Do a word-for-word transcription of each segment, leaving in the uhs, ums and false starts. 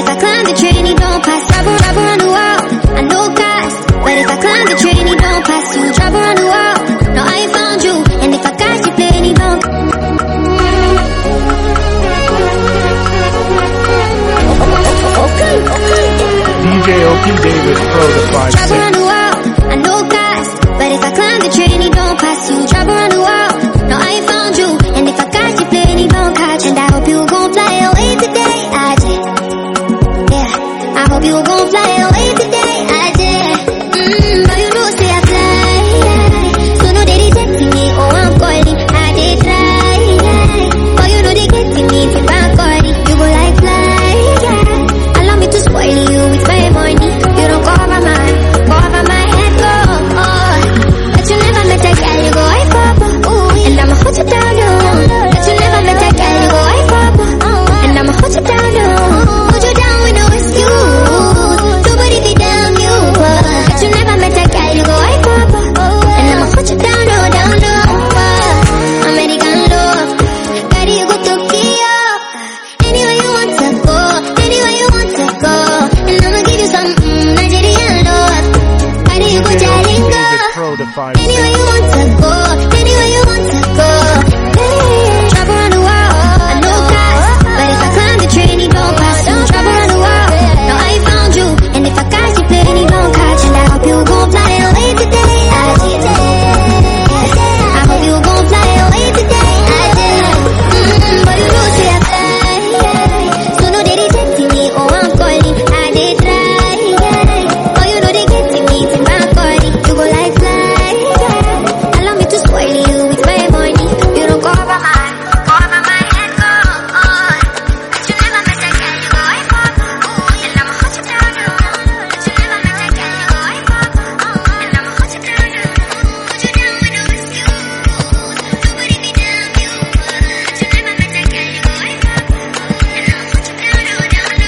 if I climb the tree and he don't pass, trouble, trouble on the wall. I know cost, but if I climb the tree and he don't pass, you trouble on the wall. No, I ain't found you, and if I catch you play and he don't. Okay, okay. D J O P David Pro the five six. Trouble on the wall, I know cost, but if I climb the tree and he don't pass, you trouble on the wall. No, I ain't found you, and if I catch you play and he don't catch, and I hope you gon' fly away today, I did. Yeah, I hope you gon' fly away today, I did. Mmm, but you know say I fly, yeah. So no they rejecting me, oh I'm calling, I did try, yeah. But you know they getting me, if I'm calling, you go like fly, yeah. Allow me to spoil you with my money, you don't cover my, cover my head, oh, oh. But you never met a girl, you go I papa, ooh, and I'ma hold you down, no. But you never met a girl, you go I papa, and I'ma hold you down, no. Hold you down with no excuse, nobody be damn you. But you never met a girl, you go I papa, and I'ma hold you down, no, down, no. American love, carry you go Tokyo, anywhere you want to go, anywhere you want to go, and I'ma give you some mm, Nigerian love, carry you go Jalingo, anywhere you want to go, anywhere you want to go. Hey, trouble on the wall, I know cost, but if I climb the tree and he don't pass, you trouble on the wall. No, I ain't found you, and if I catch you play and he don't catch, and I hope you gon' fly away today, I did. I hope you gon' fly away today, I did. Mm, but you know say I fly, yeah. So no they rejecting me, oh I'm calling, I did try, yeah. Oh you know they getting me, if I'm calling, you go like fly, yeah. Allow me to spoil you with my money, you don't cover my, cover my head, go, oh. But you never met a girl, you go I papa, ooh, and I'ma hold you down, no. But you never met a girl, you go I papa, ooh, and I'ma hold you down, no. Hold you down with no excuse, nobody be damn you. But you never met a girl, you go I papa, and I'ma hold you down, no, down, no.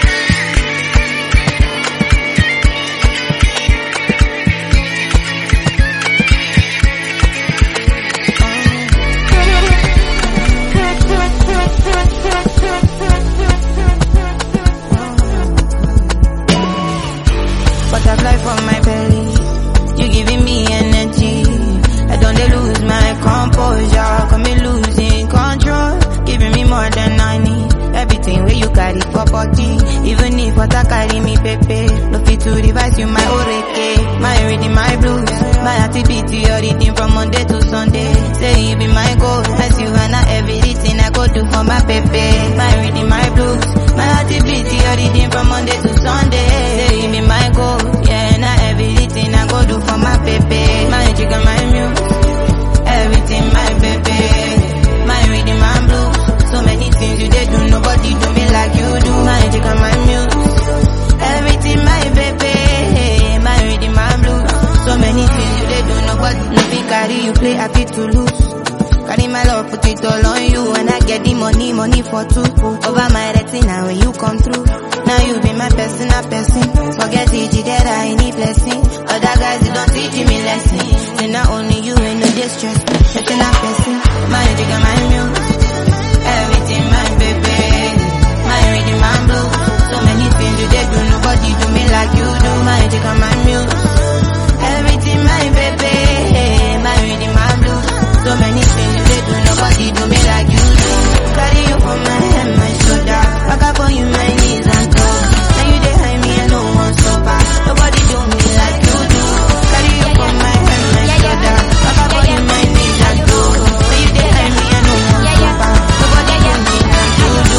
Butterfly from my belly, you giving me energy. I don't dey lose my composure, got me losing control, giving me more than I need. Everything where you carry for body, even if what I carry me pepe. No fit to revise you my oreke, my reading my blues, my activity your reading from Monday to Sunday. Say you be my goal, as you and everything I go do for my pepe. My reading my blues, my activity your reading from Monday to Sunday. Say you be my goal, yeah, and everything I go do for my pepe. My chicken, my muse, everything my pepe. My reading my blues, so many things you did do, nobody do me like you do. My chicken, my muse, everything my pepe. My reading my blues, so many things you did do, nobody no fit carry you play happy to lose. Carry my love, put it all on you, and I get the money, money for two. Over my retina when you come through. Now you be my personal person. Forget it, that I need blessing. Other guys, they don't teach me lesson. Then not only you ain't no distress. Personal person, my jigga, my muse, everything my baby. My reading, my blue. So many things you did do, nobody do me like you do. My jigga, my muse, everything my baby. My reading, my blue. So many things you did do, nobody do me like you do. Carry you for my head, my shoulder. Back up on you, my knees and toes. Now you dey hide me and no one stop her. Nobody do me like you do. Carry you for my head, my shoulder. Back up on you, my knees and toes. Now you dey hide me and no one stop her. Nobody do me like you do.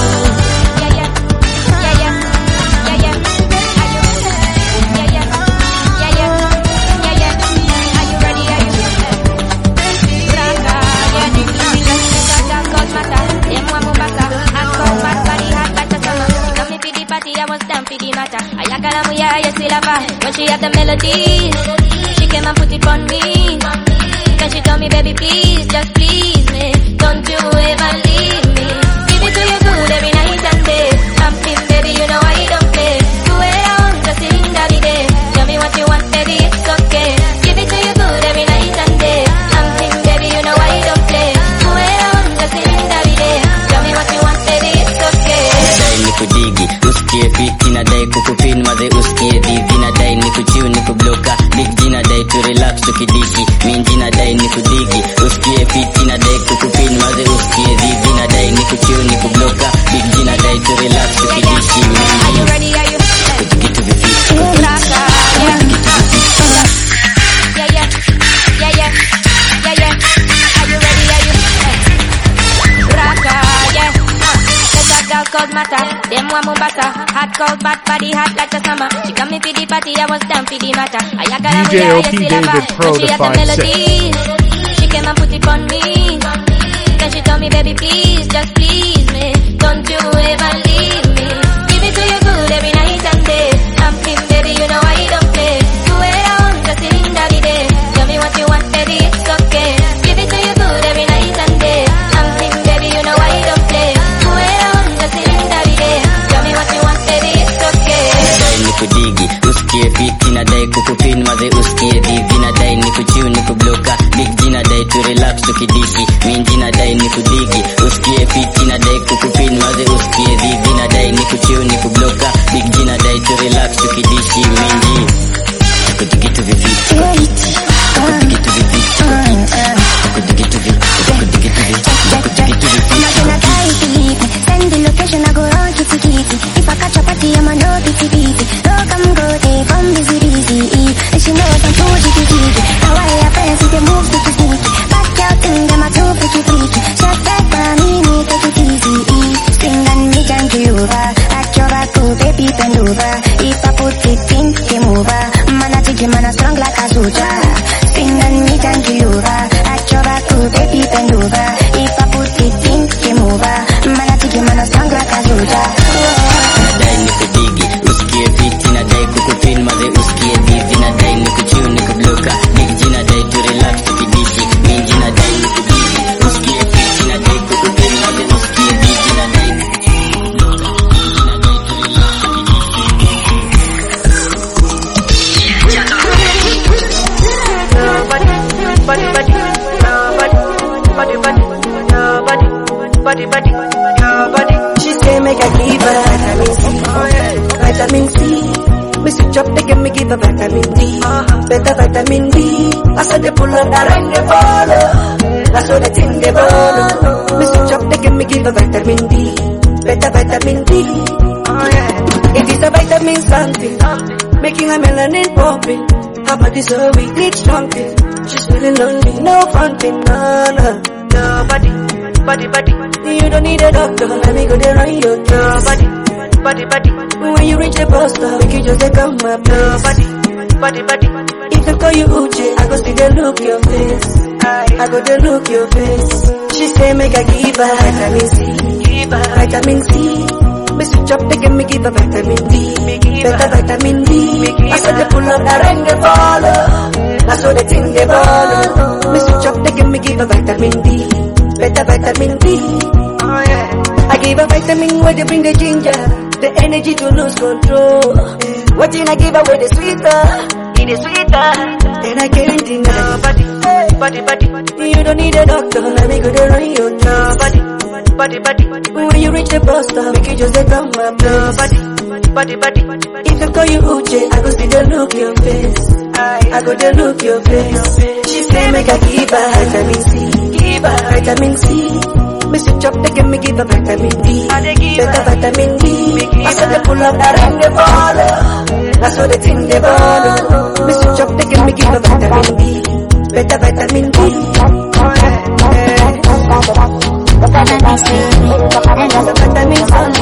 When she had the melody, she came and put it on me. Then she told me, baby, please, just please me. Don't you ever leave me. Give it to you good every night and day. Something, baby, you know I don't play. Do it on, just sing every day. Tell me what you want, baby, it's okay. Give it to you good every night and day. Something, baby, you know I don't play. Do it on, just sing every day. Tell me what you want, baby, it's okay. Dai nikudigi, usikie fiti fit inadai kukupin maze usikie vivi nadai nikuchill nikubloka big G nadai to relax tukidishi Are you ready? Are you? kutukitu vipi Raka, yeah. Yeah, yeah. Yeah, yeah. Yeah, yeah. Are you ready? Are you? Raka, yeah. Uh, there's a girl called Mata. Them one Mombasa. Hot cold bad body hot like a summer. She come in for the party, I was down for the matter. I got D J O P David Pro she the has a five melody. six. She came and put it on me. Then she told me, baby, please, just please me. Don't you ever leave me. Give it to you good every night and day. I'm clean, baby, you know I don't play. Do it on, just in the day. Tell me what you want, baby, it's okay. Give it to you good every night and day. I'm clean, baby, you know I don't play. Do it on, just in the day. Tell me what you want, baby, it's okay. nadai nikudigi usikie fiti nadai kukupin maze usikie vivi nadai nikuchill nikubloka big G nadai to relax tukidishi minji nadai nikudigi usikie fiti nadai kukupin maze usikie vivi nadai nikuchill nikubloka big G nadai to relax tukidishi minji kutukitu vipi kutukitu vipi kutukitu vipi kutukitu vipi Send the location, I go on kitty kitty. If I catch a party, I'm a no bitty bitty. No come go, they come busy busy. And she knows I'm too jiggy jiggy. Now I have friends, they move sticky sticky. Back out in them, I'm too freaky freaky. Shut that by me, me take it easy. Sing and me jump you over. Back your back, oh baby, bend over. If I put it in, game over. Man, I jiggy, man, I strong like a soldier. Sing and me jump you over. Back your back, oh baby, bend over. If I put it in, game over. Man, I jiggy, man, I strong like a soldier. nadai nikudigi usikie fiti nadai kukupin maze usikie vivi nadai nikuchill nikubloka big G nadai to relax tukidishi minji nadai nikudigi usikie fiti nadai kukupin maze usikie vivi nadai nikuchill nikubloka Body, body, body, body, body, body, body, body, body. She say make I give her vitamin C, vitamin C. Me switch up, they give me give her vitamin D, better vitamin D. I said they pull up that ring they follow, that's what they think they follow. Me switch up, they give me give her vitamin D, better vitamin D. It is a vitamin something, making her melanin popping. Her body so weak, need something. She's feeling lonely, no fronting, no, no. Your body, body, body. You don't need a doctor, let me go there on your your body, body, body. When you reach the bus stop, we can just take come up. Your body, body, body. If they call you Uche, I go see they look your face. I go they look your face. She say make I give her vitamin C, give her vitamin C. Me switch up, they give me give her vitamin D, better vitamin D. I said they pull up that ring they follow, that's what they think they follow. Me switch up, they give me give her vitamin D, better vitamin D. Oh yeah. I give her vitamin where they bring the ginger, the energy to lose control. What did I give her with the sweeter? It is sweeter. Then I can't deny. Body, body, body. You don't need a doctor, let me go there on your body, body, body. When you reach the bus stop, make you just take come up. Body, body, body. If they call you Uche, I go see the look your face. I go there look your face. She say make I give her vitamin C, give her vitamin C. Me switch up, they give me give her vitamin D, better vitamin D. I said they pull up that ring they follow, that's what they think they follow. Me switch up, they give me give her vitamin D, better vitamin D. Oh yeah, yeah. Vitamin C, vitamin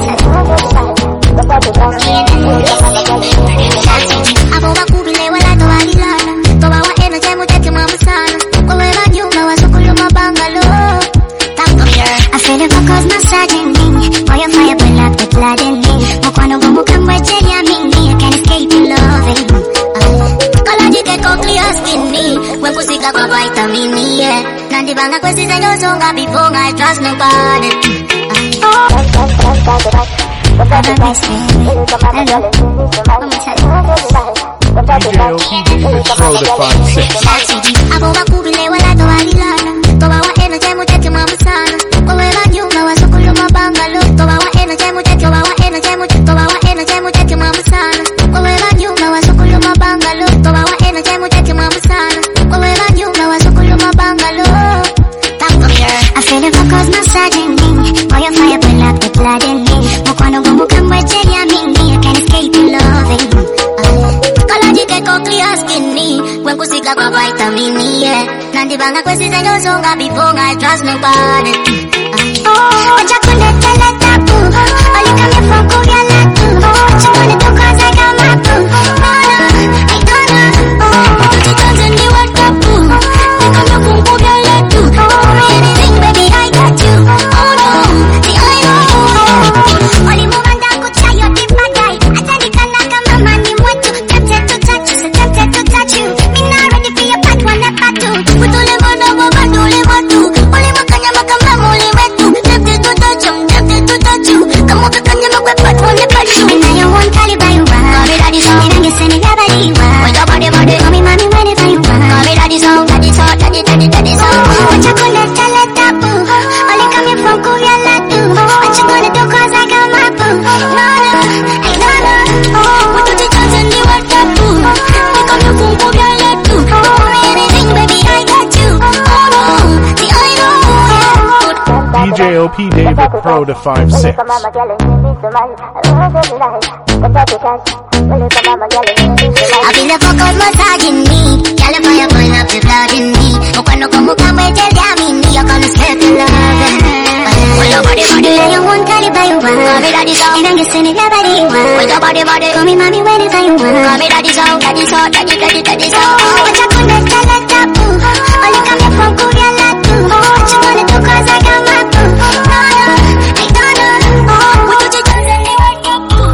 C. Abo bakubile wala towalilana, toba wa energy muteke mamusana. Kowe banyuma wasukulu mabangalo. I feel the vocals massaging me. Fire, fire, burn like the blood in me. Mokwano go mukamba cheya me. I can't escape your loving. Color jike ko clear skin me. When kusika kwa vitamin E, yeah. Nandi banga kwesi zenyo zonga before I trust nobody. Vitamin C, hello. D J O P David Pro the five six. Abo bakubile wala towalilana, toba wa energy muteke mamusana. Kowe banyuma wasukulu mabangalo, toba wa energy muteke, toba wa energy muteke, toba wa energy muteke mamusana. Kowe banyuma wasukulu mabangalo, toba wa energy muteke mamusana. Kowe banyuma wasukulu mabangalo. mini, yeah. Nandi banga kwesi zenyo zonga before I trust nobody. Oh, what you gonna tell us that boo? All you come here from Korea, like boo. What you gonna do cause I got my boo? No, no, I don't know. Oh, what you gonna do what the boo? They come here from Korea, like boo. Oh, anything, baby, I got you. Oh, no, see, I know. Only move on down, go try your deep bad guy. I tell you, can I come on, man, you want to. Tempted to touch you, so tempted to touch you. Me not ready for your part, one that part two. We don't live on over, but don't live on two. Only one can you make a mom, only way two. Tempted to touch you, tempted to touch you. Come on, can you make a part, one that part two. And now you want Caliban, you want. Call me daddy, so me don't get sending your body, you want. With your body, body, call me mommy, whenever you want. Call me daddy, so, daddy, so, daddy, daddy, daddy, so. What you gonna tell us that boo? Only come here from Korea, like do. What you gonna do, cause I got my boo. No, no, I don't know. Oh, what you just and you want that boo? We come here from Korea, like do. Oh, anything, baby, I got you. Oh, no, see, I know. D J O P David Pro to five six. I've been the fuck out massaging me. California going up to flooding me. But when you come up and wait till they're me, you're gonna step to love. With your body, body, you want Caliban, you want. Call me daddy, so. And I'm guessing it's nobody you want. With your body, body, call me mommy whenever you want. Call me daddy, so, daddy, so, daddy, daddy, daddy, so. What you gonna tell us that boo? Only come here from Korea, like do. What you gonna do, cause I got my boo. No, no, I don't know. Oh, what you just and you want that boo?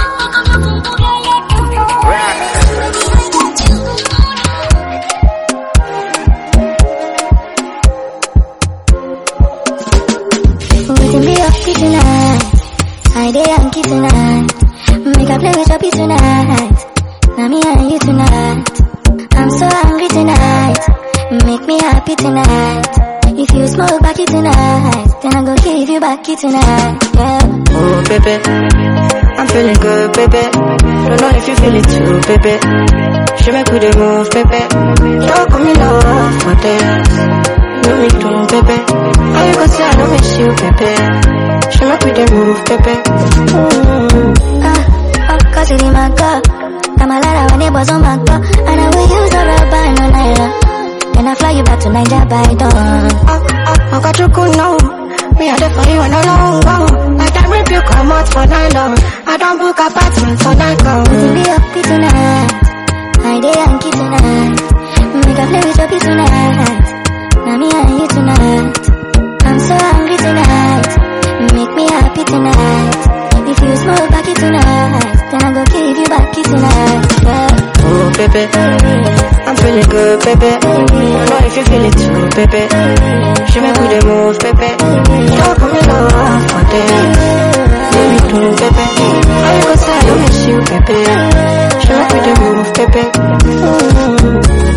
We can be up tonight. I day and kiss tonight. Make a play with your piece tonight. Now me and you tonight. I'm so hungry tonight. Make me happy tonight. If you smoke backy tonight, then I'm gonna give you backy tonight. Yeah. Oh baby, I'm feeling good, baby. Don't know if you feel it too, baby. She make with the move, baby. Don't come in love for this. No me too, baby. How you gonna say I don't miss you, baby? She make with the move, baby. Mm. Ah, of course it in my car. I'm a lot of when it was on my car. And I will use a rubber and a naira. Then I fly you back to Nigeria by dawn. I, I, I got you good now. Me are there for you and a long go. I can rip you come out for night long. I don't book apartment for night go. We can be up tonight. I day and kiss tonight. Make a play with your piece tonight. Now me and you tonight. I'm so hungry tonight. Make me happy tonight. If you smoke backy tonight, then I'm gonna give you backy tonight. Yeah. Oh baby, I'm feeling good, baby. Don't know if you feel it too, baby. She make with the move, baby. Don't come in love for this. Leave me too, baby. How you gonna say I don't miss you, baby? She make with the move, baby. Mm.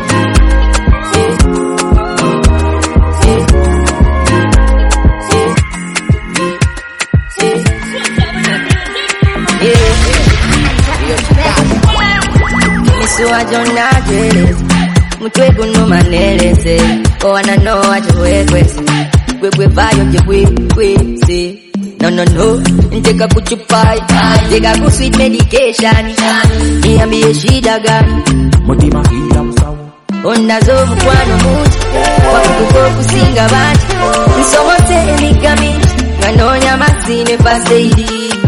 So I don't not get it. Mutwe kuno manelese. Oh, I know what you request. We we buy your we we see. No no no. Nteka kuchupai. Teka ku sweet medication. Niambie shida gani? Mutima hila msawa. Onazo mkwano muti. Wakuko kusinga bati. Nsomo se emigami. Nganonya masine paseidi.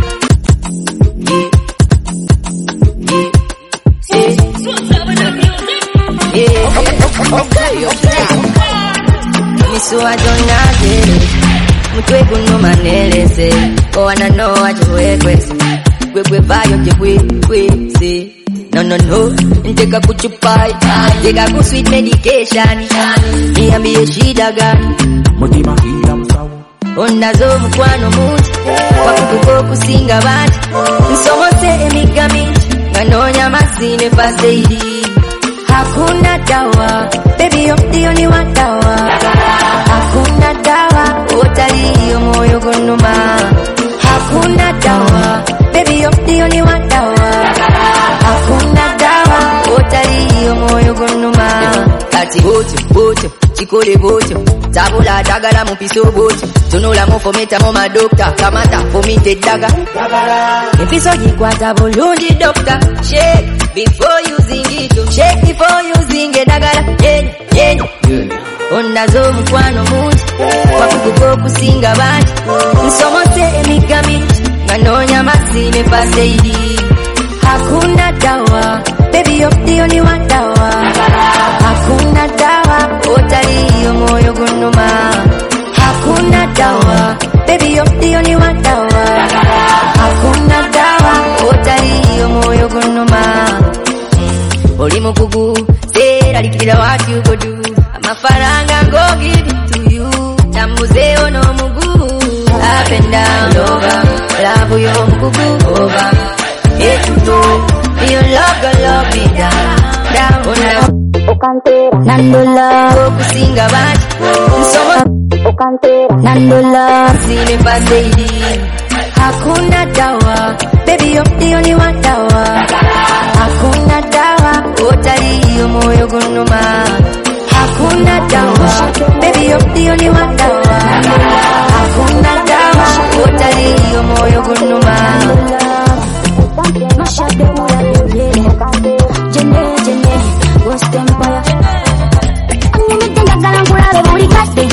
Okay, okay. Me so I don't not get it. Mutwe kuno manelese. Oh, I know what you request. We we buy your we we see. No no no. Nteka kuchupai. Teka ku sweet medication. Niambie shida gani? Mutima hila msawa. Onazo mkwano muti. Wakuko kusinga bati. Nsomo se emigami. Nganonya masine paseidi. Hakuna dawa, baby you're the only one dawa. Hakuna dawa, utalio moyo gunuma. Hakuna dawa, baby you're the only one dawa. Hakuna dawa, utalio moyo gunuma. Kati bocho, bocho, chikole bocho. Tabula dagala mupiso bocho. Tunula mufometa moma doctor. Kamata fomite daga. Episo jikwata bulundi doctor. Shake. before using it. Check before using it. Dagala, yeah, yeah. Onazo mkwano mungi, wakukuko kusinga banji. Nsomose emigami, nganonya masine paseidi. Hakuna dawa, baby you're the only one dawa. Hakuna dawa, otali moyo gunuma. Hakuna dawa, baby you're the only one dawa. Hakuna dawa, otali moyo gunuma. Oli mukugu, say alikira what you go do. Amafaranga go give it to you. Tambuze ono mugu, up and down over. Love yo mukugu over. Hey to toe, you love go love me down, down on Okantera, Nandola, kusinga banji. Nsoma Okantera, Nandola, sine paseidi. Hakuna dawa, baby you're the only one dawa. Hakuna dawa, otali moyo gunuma. Hakuna dawa, baby you're the only one dawa. Hakuna dawa, otali moyo gunuma. Masha de mura de jene jene ghost empire. Anyu mitenda galangula be buri kate.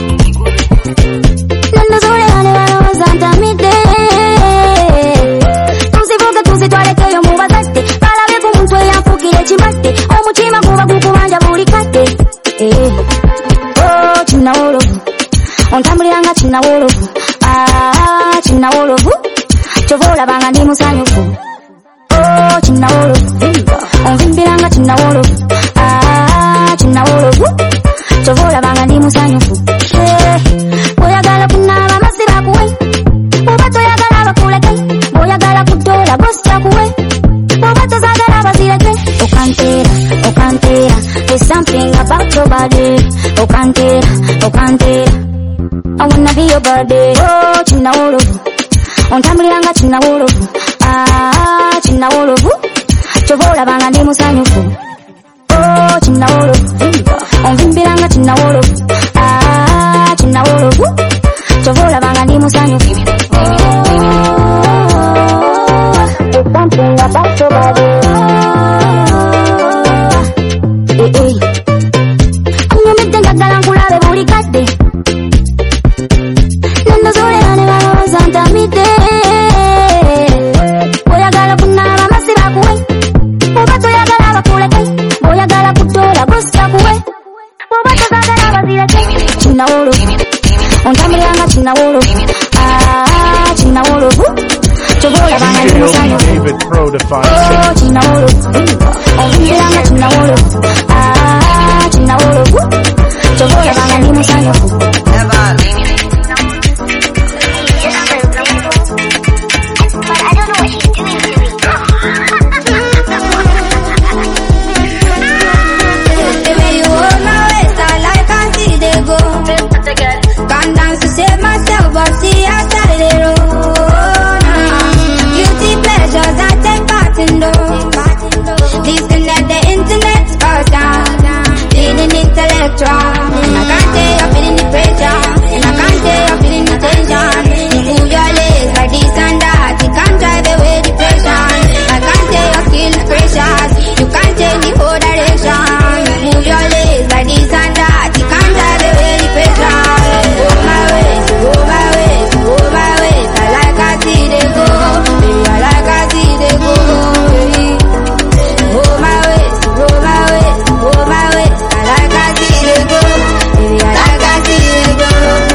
Nando zore hane wano zanta mide. Tusi vuga tusi twale keyo mubazate. Kala be kumuntu yafukire chimate. Omuchima kuba kukubanja buri kate. Eh. Oh china wolovu. Ontambuliranga china wolovu. Ah china wolovu. Chovola banga ndi musanyufu. Oh china wolovu. Onvimbiranga china wolovu. Ah china wolovu. Chovola banga ndi musanyufu. Eh boyagala kunaba masiba kuwe. Bobato yagala bakuleke. Boyagala kudola bosi yakuwe. Bobato zagala bazireke. Okantera, okantera. There's something about your body. Okantera, okantera. I wanna be your body. Oh china wolovu. Ontambuliranga china wolovu. Ah china wolovu. Chovola banga ndi musanyufu. Oh china wolovu. Onvimbiranga china wolovu. Ah china wolovu. Chovola banga ndi musanyufu. There's something about your body. Eh eh. Anyo mitenda galangula be buri kade. Nando zore hane wano zanta mide. Boyagala kunaba masiba kuwe. Bobato yagala bakuleke. Boyagala kudola bosi yakuwe. Bobato zagala bazireke. China wolovu. Ontambuliranga china wolovu. Ah china wolovu. Chovola banga ndi musanyufu. David Pro the fine Oh china wolovu. Onvimbiranga china wolovu. Ah china wolovu. Chovola banga ndi musanyufu. Can't dance to save myself, but see I started it all. Guilty pleasures I take part in those. Disconnect the internet, first down. Feeling intellectual, and I can't tell you're feeling the pressure, and I can't tell you're feeling the tension. You move your legs like this and that, you can't drive away depression. I can't tell your skill is precious, you can't change the whole direction. You move your legs like this and that, you can't drive away depression. Go my ways, go my ways, go my ways. I like I see they go, baby, I like I see they go. Go my ways, go my ways, go my ways. I like I see they go, baby, I like I see they go.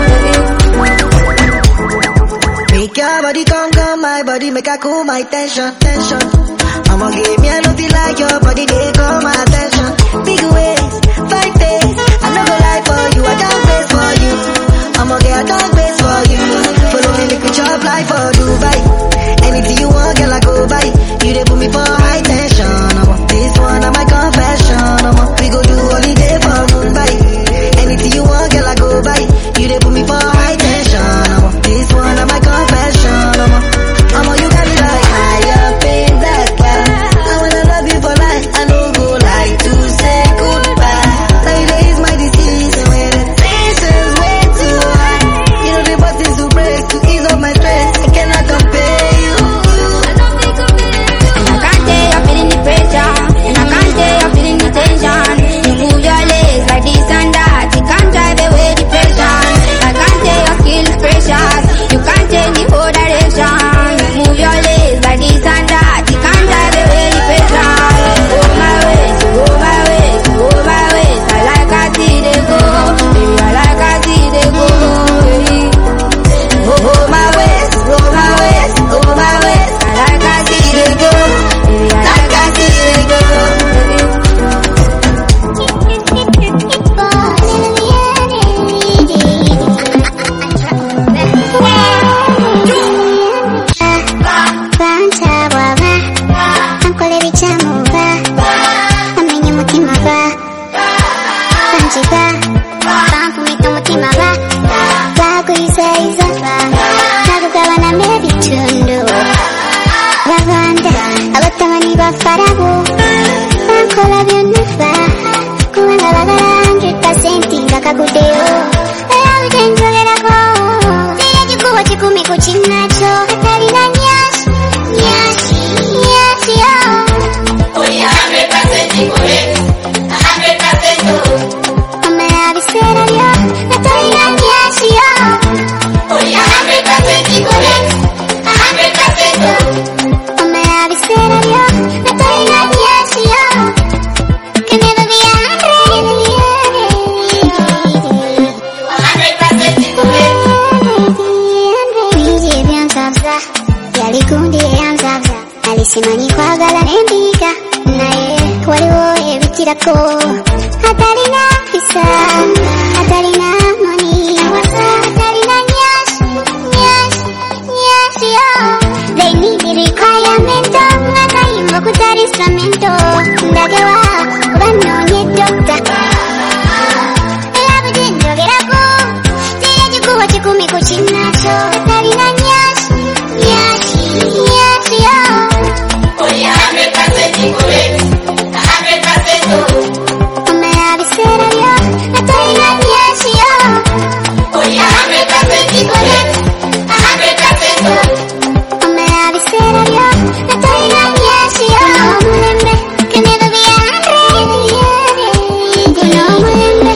Make your body come, come, my body make a cool my tension, tension. I'ma give me a nothing like your body, they call my attention. Big ways, five days, I no go lie for you, I don't face for you. I'ma get a dog face for you. Follow me, make me chop life for Dubai. Anything you want, girl, I go buy. You they put me for high tension. I'ma this one, I'm my confession. I'ma we go do holiday for Dubai. Anything you want, girl, I go buy. You they put me for high tension. I'ma this one, I'm my confession. I'ma, I'ma you got me like high up in that cloud. I wanna love you for life. I know go like to say goodbye. Say is my disease when it's kudeo. Love dentro della go. Tira di cuore ci come cucina ciò. Katarina nyash, nyash, nyash yo. Only a hundred percent correct, a hundred percent no. Come la visera yo. Katarina nyash yo. Only a hundred percent correct, a hundred percent no. Come la visera yo. Katarina nyash yo. Can never be a hundred. A hundred percent correct. Niji vyanzavza, yalikundi yanzavza. Alisimani kwa gala nembika, nae waliwo ebikirako. Katarina fisa, Katarina money, Katarina nyash, nyash, nyash yo. They need the requirement of ngakayimbo kutari instrumento. Ndagewa, ubanonye doctor. Love dentro gerako, tira jikuwa chikumi kuchinacho. Katarina nyash, nyash, nyash yo. Only a hundred percent correct, a hundred percent no. Come la visera yo, Katarina nyash yo. Only a hundred percent correct, a hundred percent no. Come la visera yo, Katarina nyash yo. Mulembe, can never be a hundred. Kuno mulembe.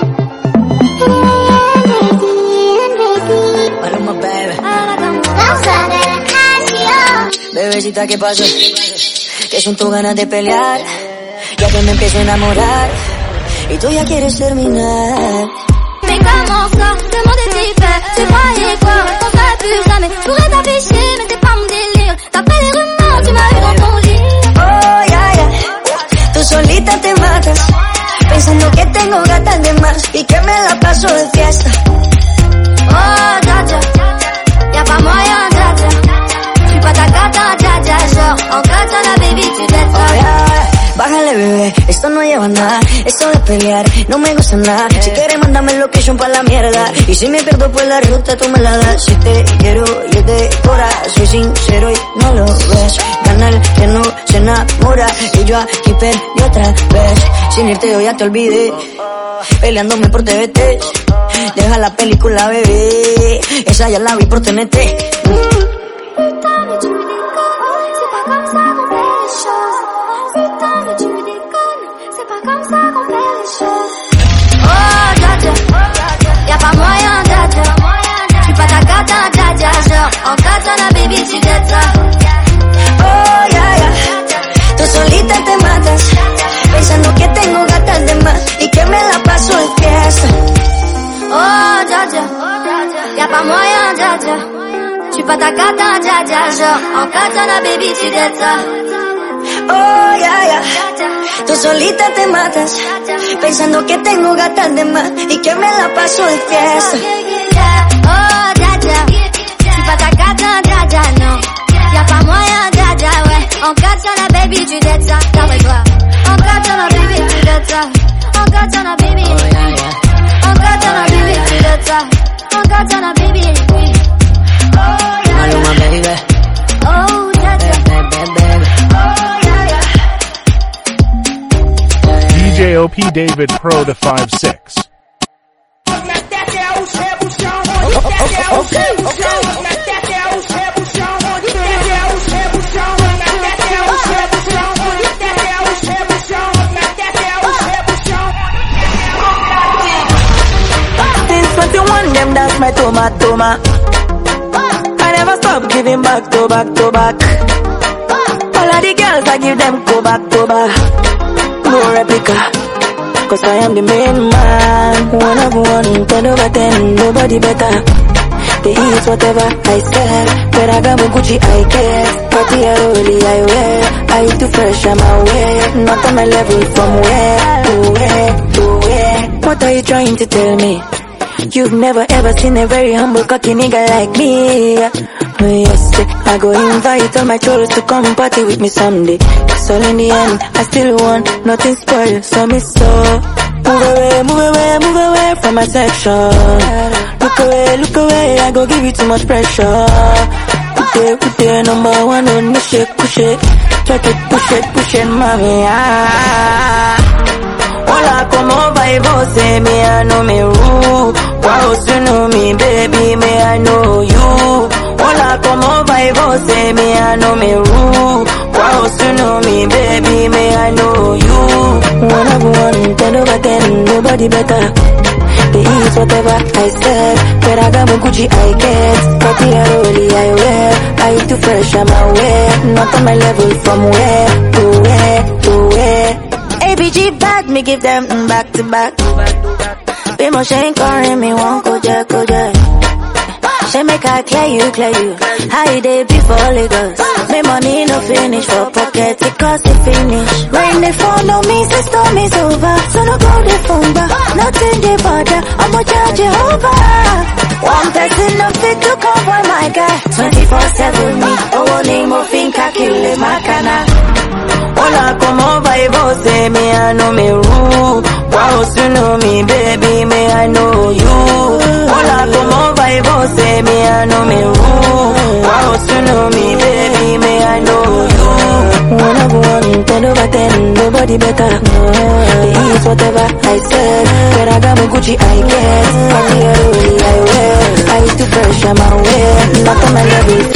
Maluma, baby. Causa de la canción. Bebecita, ¿qué pasó? Que son tus ganas de pelear. Ya que me empiezo a enamorar y tú ya quieres terminar. Mais comment ça, comment t'es fait? Tu croyais quoi? On serait plus jamais. Je pourrais t'afficher, mais c'est pas mon délire. D'après les rumeurs, tu m'as eu dans ton lit. Oh, ya, ya. Tú solita te matas, pensando que tengo gatas de más y que me la paso de fiesta. Oh, dja dja, y'a pas moyen, dja dja. J'suis pas ta cata, dja dja. Genre, en katana, baby, tu dettes Oh, ça. ya. Bájale, bebé, esto no lleva nada. Esto de pelear no me gusta nada. Si quieres, mándame location pa' la mierda. Y si me pierdo por la ruta, tú me la das. Si te quiero, yo te cora. Soy sincero y no lo ves. Gana el que no se enamora. Y yo aquí perdí otra vez. Sin irte yo ya te olvidé. Peleándome por T V T. Deja la película, bebé. Esa ya la vi por T N T. Putain, mais tu déconnes, c'est pas comme ça qu'on fait les choses. Putain, mais tu déconnes, c'est pas comme ça qu'on fait les choses. Oh, dja dja, y'a pas moyen, dja dja. J'suis pas ta cata, dja dja. Genre, en katana, baby, tu dettes ça. Oh, ya, ya. Tú solita te matas, pensando que tengo gatas de más y que me la paso de fiesta. Oh, dja dja, y'a pas moyen, dja dja. J'suis pas ta cata, dja dja. Genre, en katana, baby, tu dettes ça. Oh, ya, ya. Tú solita te matas, pensando que tengo gatas de más y que me la paso de fiesta. Oh, dja dja, j'suis pas ta cata, dja dja, non. Y'a pas moyen, dja dja, ouais. En katana, baby, tu dettes ça. D'après toi. En katana, baby, tu dettes ça. En katana, baby. Oh, ya, ya. En katana, baby, tu dettes ça. En katana, baby. Maluma, baby. Oh, dja dja. Baby, baby. D J O P David Pro to five six. Since twenty-one, them that's my toma toma. I never stop giving back to back to back. All of the girls I give them go back to back. No replica, cause I am the main man. One of one, ten over ten, nobody better. They eat whatever I sell, but I got my Gucci, I guess. Party early, I wear. I too fresh, I'm aware. Not on my level, from where to where to where. What are you trying to tell me? You've never ever seen a very humble cocky nigga like me. Oh yes, I go invite all my children to come party with me someday. So in the end, I still want nothing spoiled, so me so move away, move away, move away from my section. Look away, look away, I go give you too much pressure. Put it, put it, number one on the shake, push it, check it, push it, push it, mommy. Ah. Hola, como va y vos, me I know me rule. Wow, you know me, baby, me I know you. Hola, como va y vos, me I know me rule. Wow, you know me, baby, me I know you. One of one, ten over ten, nobody better. They eat whatever I said. Ferragamo, Gucci, I get. Cartier, I wear. I eat too fresh, I'm aware. Not on my level, from where to where to where. A B G bad, me give them mm, back to back. Be more shame calling me, won't go jack, go jack. She make I clear you, clear you. How they before Lagos. Me money no finish for pocket, it cost it finish. When they phone on me, say storm is over. So no go the phone back, nothing they bother. I'ma charge it over. One person no fit to cover my guy. twenty-four seven me, oh name of Finka kill it, Makana. Hola, como va y vos, me I know me rule. Wow, you know me, baby, me I know you. Hola, como va y vos, me I know me rule. Wow, you know me, baby, me I know you. One of one, ten over ten, nobody better. They eat whatever I said. Ferragamo, Gucci, I get. Cartier, I wear. I eat too fresh, I'm aware. Not on my level.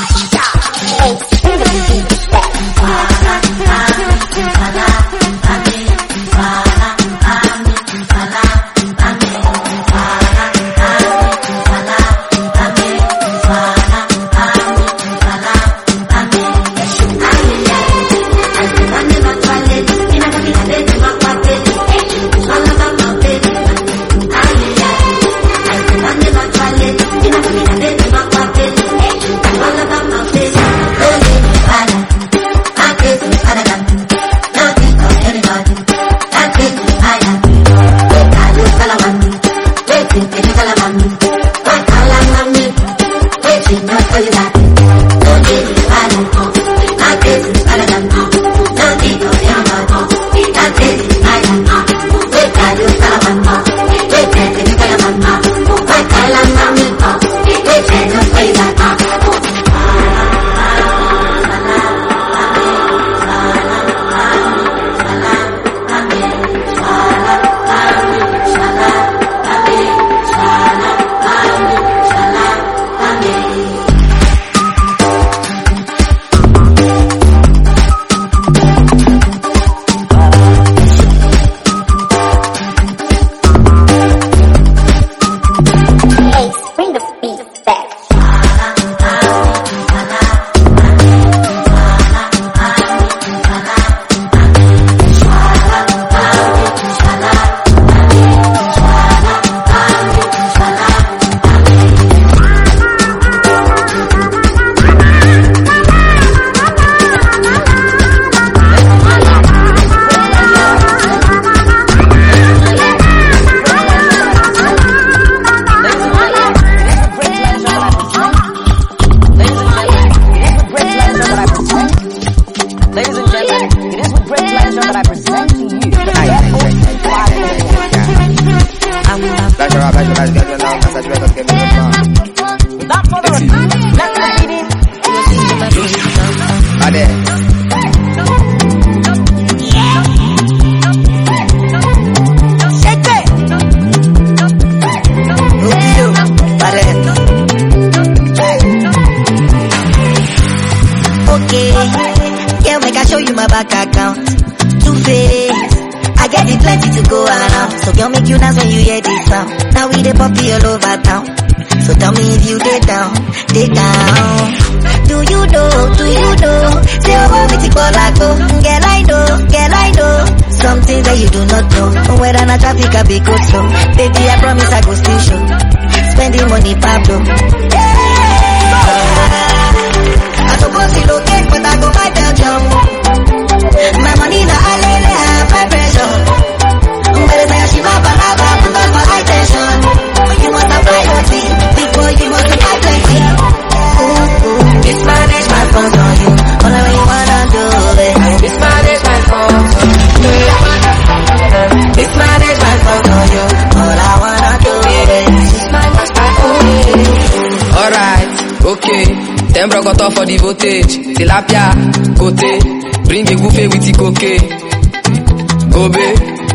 Them broke off for the voltage. Tilapia, kote. Bring the buffet with the cocaine. Gobe,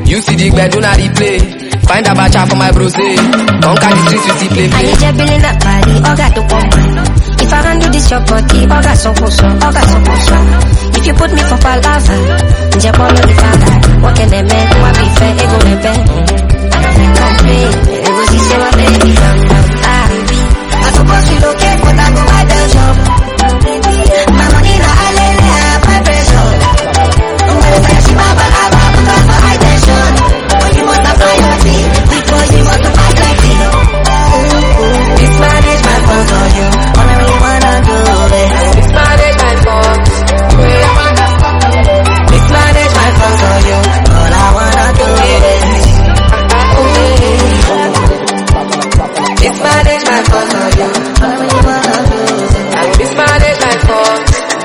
You see the bed, do not replay. Find a bacha for my bros, eh. Conquer the streets with the play. I need juggling that body, all got to come. If I can do this your body, all got so close, all got so close. If you put me for palava, Japan no the father. What can they make? What be fair? Ego le pay. I don't think I'm paying. Ego she say my baby, calm down. Ah, I suppose you don't care, but I go buy the shop. My money na alele, my pressure. Don't worry, say she baba, I baba, because for high tension. When you want to fly your feet, before you want to fight like me. This man is my fault for you. All I really wanna do is this man is my fault. This man is my fault for you. All I wanna do is this man is my fault for you. All I really wanna do is this man is my fault.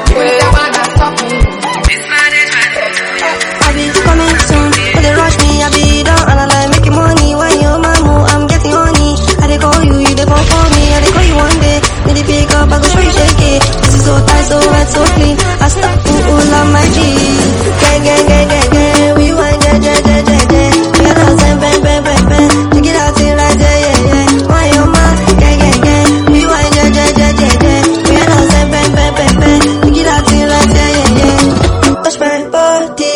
This man is my fault. I be coming soon, but they rush me. I be down and I like making money. When you're my move, I'm getting honey. I dey call you, you dey phone for me. I dey call you one day, then they pick up, I go show you shake it. This is so tight, so wet, so clean. I stop, ooh, ooh, love my G. Gang, gang, gang, gang, gang. We want yeah, yeah, yeah, yeah, yeah. We are not saying bang, bang, bang, bang. Take it out till like yeah, yeah, yeah. Why your man? Gang, gang, gang. We want yeah, yeah, yeah, yeah, yeah. We are not saying bang, bang, bang, bang. Take it out till like yeah, yeah, yeah. Touch my body.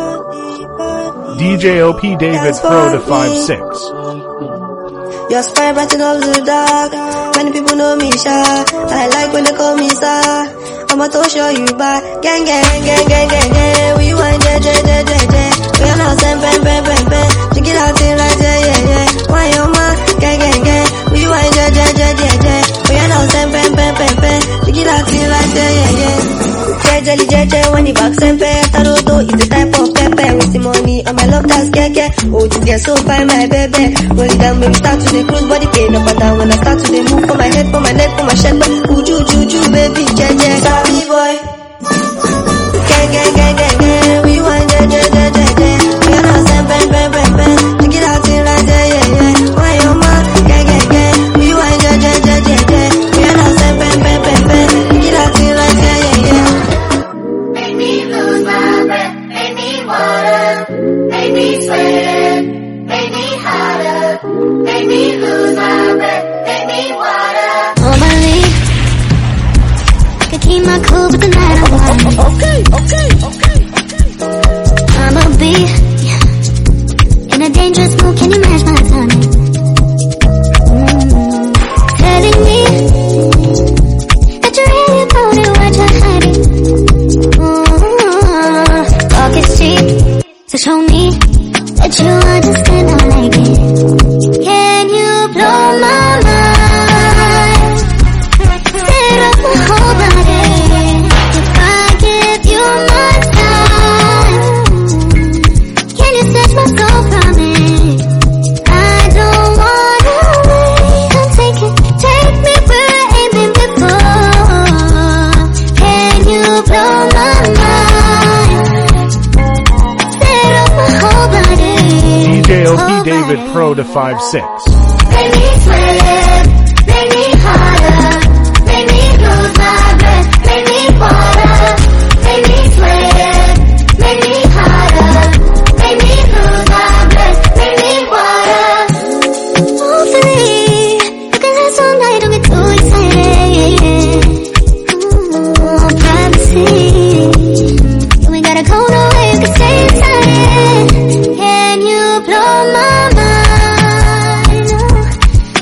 D J O P David Pro to five six. Your spine brighten up the dark. Many people know me, sha. I like when they call me sir. I'ma to show you back. Gang, gang, gang, gang, gang, gang. We want yeah, yeah, yeah, yeah, yeah. We are not saying bang, bang, bang, bang. Take it out till like yeah, yeah, yeah. Why your man? Gang, gang, gang. We want yeah, yeah, yeah, yeah, yeah. We are not saying bang, bang, bang, bang. Take it out till like yeah, yeah, yeah. Jelly, jelly, when you back sempe. Taroto is the type of pepper. With the money on my love that's keke. Oh, this girl so fine, my baby. Roll it down, baby, start to the cruise, body pain up and down. When I start to the move for my head, for my neck, for my shirt, but uju, juju, baby, jeje. Sorry, boy. Gang, gang, gang, gang, gang. We want jeje, jeje, jeje. We are not saying bang, bang, bang, bang. Take it out till like yeah, yeah, yeah. Why your man? Gang, gang, gang. We want jeje, jeje, jeje. We are not saying bang, bang, bang, bang. Take it out till like yeah, yeah, yeah. Make me lose my breath, make me water, make me sweat, make me hotter, make me lose my breath, make me water. Normally, I could keep my cool, but tonight I'm lying. Okay, okay, okay. I'ma be in a dangerous mood. Can you match my timing? Mm. Telling me that you're really about it, what you're hiding. Mm. Talk is cheap, so show me that you understand. I like it. Can you blow my mind? Set up my whole body. If I give you my time, can you snatch my soul from it? I don't wanna wait. Come take it, take me where I ain't been before. Can you blow my mind? Set up my whole body. D J O P David Pro to five six. Make me sweat, make me harder, make me lose my breath, make me water, make me sweat, make me harder, make me lose my breath, make me water. Hopefully, I can last all night, don't get too excited. Ooh, privacy. You ain't gotta go nowhere, you can stay inside. Can you blow my mind?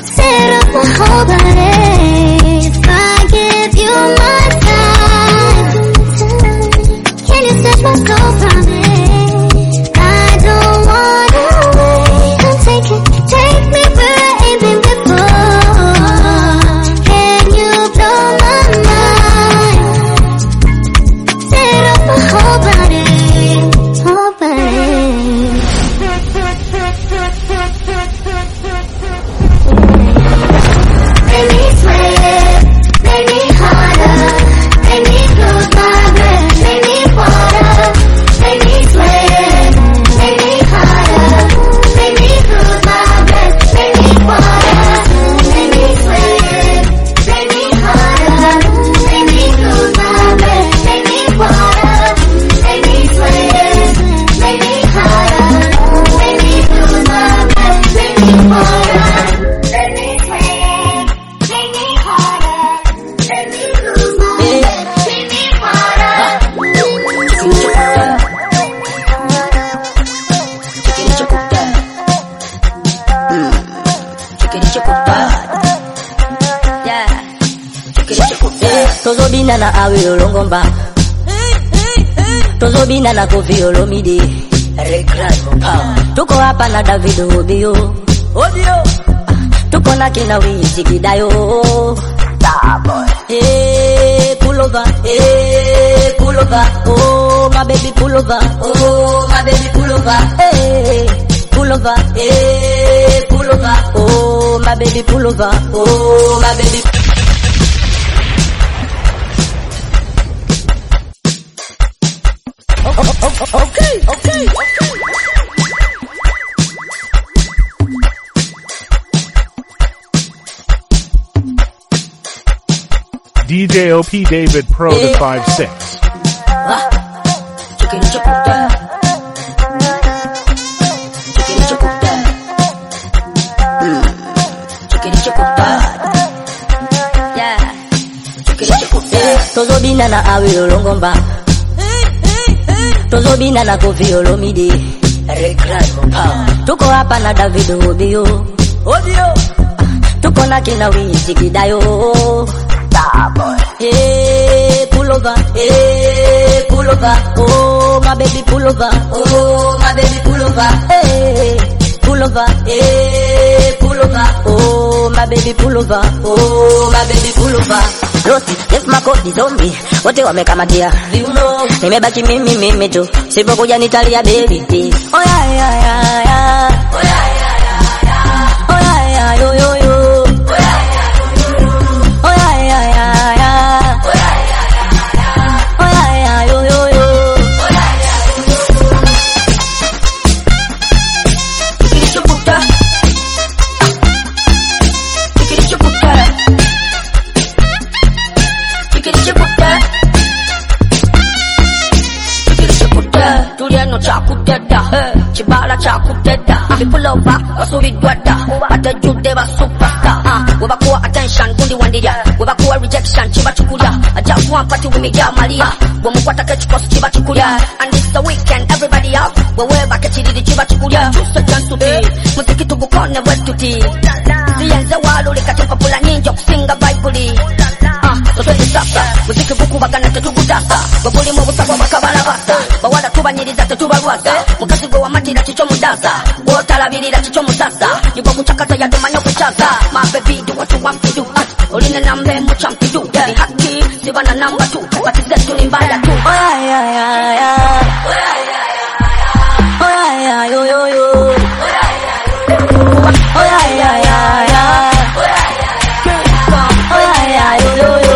tozobina na awe olongomba tozobina na Kofi Olomide tuko hapa na David Obio Obio tuko na kina Wizi Kidayo Starboy eh pull over eh pull over oh my baby pull over oh my baby pull over eh pull over eh pull over oh my baby pull over oh my baby oh, oh, oh, okay okay okay D J O P David Pro to five six. Tozobina na awe olongomba tozobina na Kofi Olomide tuko hapa na David Obio Obio tuko na kina Wizi Kidayo Starboy eh pull over eh pull over oh my baby pull over oh my baby pull over eh pull over eh pull over oh my baby pull over oh my baby pull over Rosti, if makodi zombie wote wamekamatia viuno nimebaki mimi mimi tu sipokuja nitalia baby oh yeah yeah yeah yeah oh yeah yeah yeah yeah oh yeah yeah yo yo yo oh yeah yeah oh yeah yeah yeah yeah oh yeah yeah yeah oh yeah yeah yo yo yo oh yeah yeah Kilichokuta Kilichokuta Tuliano chakuteta chibala chakuteta bipulova basubidwata batajude basupasta webakuwa attention kundi wandija webakuwa rejection chibachukulya ajakuwa mpati wimija malia wemukwata kechikosi chibachukulya and it's the weekend everybody up wewe bakechiriri chibachukulya chusa chansuti muziki tugukone wetuti siyenze waluli kachipapula ninja okusinga baibuli Totende sasa, muziki buku bagana tetugutasa Babuli mu busako bakabalabasa Bawala tubanyiriza tetubalwasa Mukazi gwe wamatira chicho mudasa Wotalabirira chicho mudasa Yuko kuchakata ya domanya kuchaza My baby do what you want to do Oline nambe muchampi do Yabi haki, sibana namba two Bati zetu ni mbaya tu Oh yeah yeah yeah yeah Oh yeah yeah yeah Oh yeah yeah yo yo yo Oh yeah yeah yo yo Oh yeah yeah yeah yeah Oh yeah yeah Oh yeah yeah yo yo yo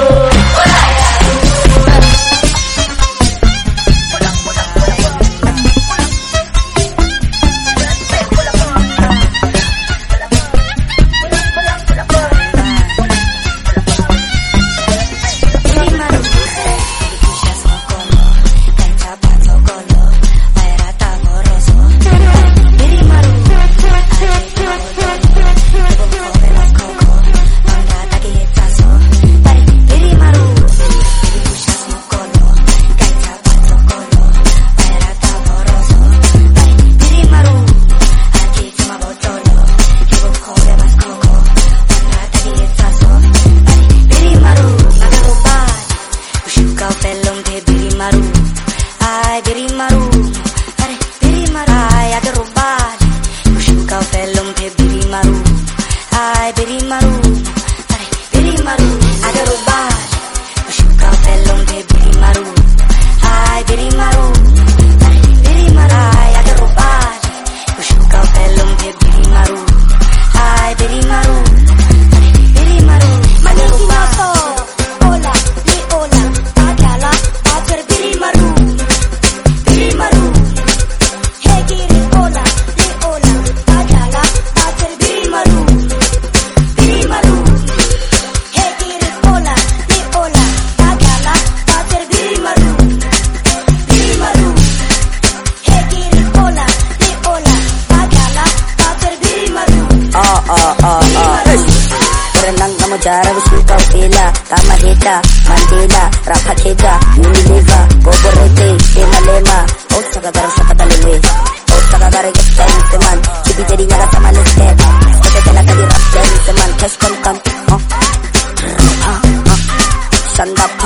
Kamahita, Mandela, Rapacheta, Unilever, Goborete, Emalema, Osakagara Sakatalewe, Osakagara gets man, Chibiteri Naga Samalesket, Sakatala Kadi Rap, man, Cash come come, Sandapa.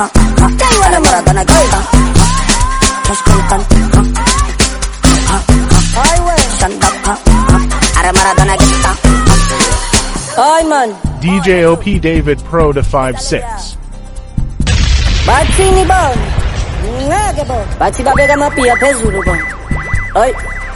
D J O P David Pro to five six. Batini bon. Ngake bon. Bathi babeka amaphiya phezulu bon. Hayi.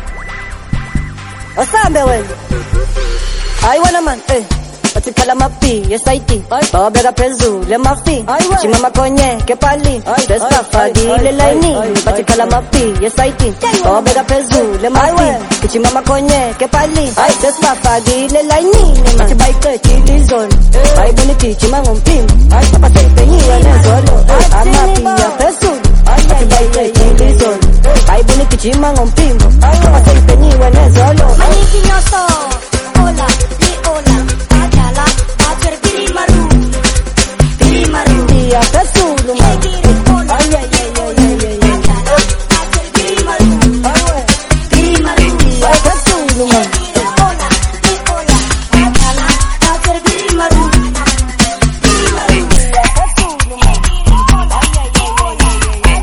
Asambe wena. Hayi wena man, eh. Bathi phala mapi, yes I T. Babeka phezulu emafi. Chima makonye ke pali. Desafadile line. Bathi phala mapi, yes I T. Babeka phezulu emafi. Chima makonye ke pali. Desafadile line. Bathi bike chilizon. Hayi boniti chima ngompimo. Papa sepenyiwe nezolo. Amapi ya phezulu. Bathi bike chilizon. Hayi boniti chima ngompimo. Papa sepenyiwe nezolo. Maniki nyoso. Hola, ni hola. Ajala, acher kirimaru. Kirimaru. Ya phezulu man. Ay ay ay ay ay ay. Ajala, acher kirimaru. Kirimaru. Ya phezulu man. Hola, ni hola. Ajala, acher kirimaru. Kirimaru. Ya phezulu man. Ay ay ay ay ay.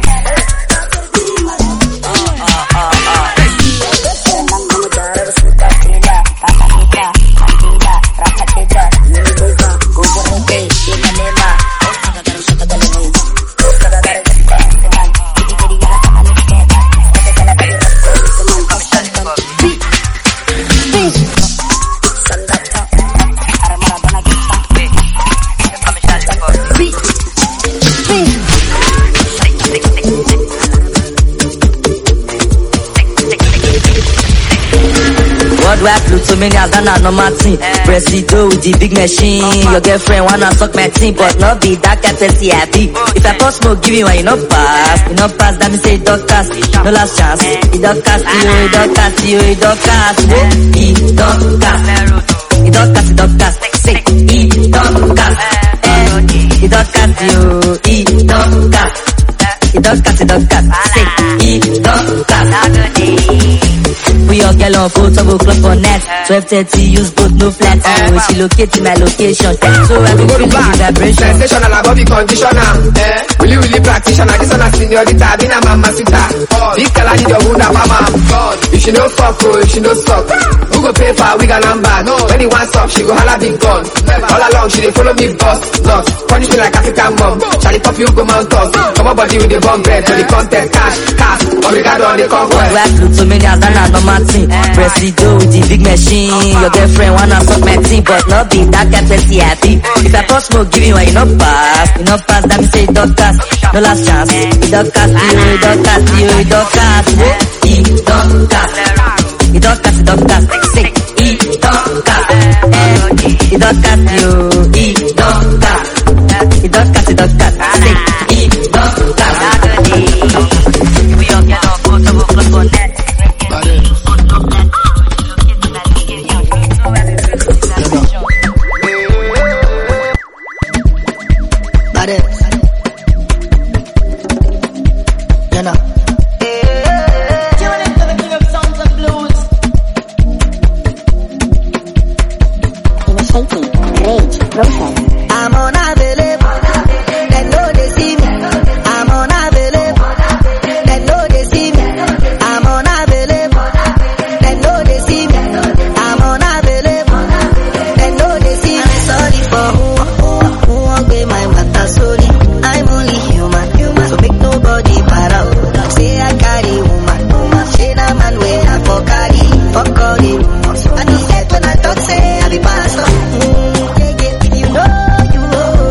Worldwide Plutomania, Ghana no Martin. Presido with the big machine. Your girlfriend wanna suck my team, but not be that courtesy I be. If I post smoke, give you one, you no pass. You no pass, that me say it don't cast. No last chance. It don't cast you, it don't cast you, it don't cast. It don't cast. It don't cast, it don't cast. Say, it don't cast. It don't cast you, it don't cast. It don't cast, it don't cast. Say, it don't cast. We all get on photo club for net. twelve thirty use both no flat. Oh, she locate in my location. So I can feel the vibration. Sensational above the conditioner. Eh? Really, really practitioner. This one a seniorita. Been a mama sita. This girl I need your wound up, mama. If she no fuck, oh, if she no suck. Who go pay for we got number? No. When he wants up, she go holla big gun. All along she dey follow me boss. Not punish me like African mom. Charlie pop you go mount us. Come on body with the bomb bread. For the content cash, cash. Obrigado on the conquest. Worldwide Plutomania, Ghana no Martin. Presido with the big machine. Your girlfriend wanna suck my team, but not be that courtesy I be. If I post smoke, give you one, you no pass. You no pass, that me say it don't cast. No last chance. It don't cast you, it don't cast you, it don't cast. It don't cast. It don't cast, it don't cast. Say, it don't cast. It don't cast you, it don't cast. It don't cast, it don't cast. Say, it don't cast. We all get on board, so we'll flip on that. I'm unavailable. They know they see me. I'm unavailable. They know they see me. I'm unavailable. They know they see me. I'm unavailable. They know they see me. I'm sorry for who, who, who won't be my matter. Sorry, I'm only human, human. So make nobody para. Say I carry woman, woman. Say that man when I for carry, for carry woman. I need that when I talk say I be pastor. Mm, yeah, yeah, you know, you know.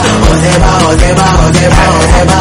Ozeba, Ozeba, Ozeba, Ozeba.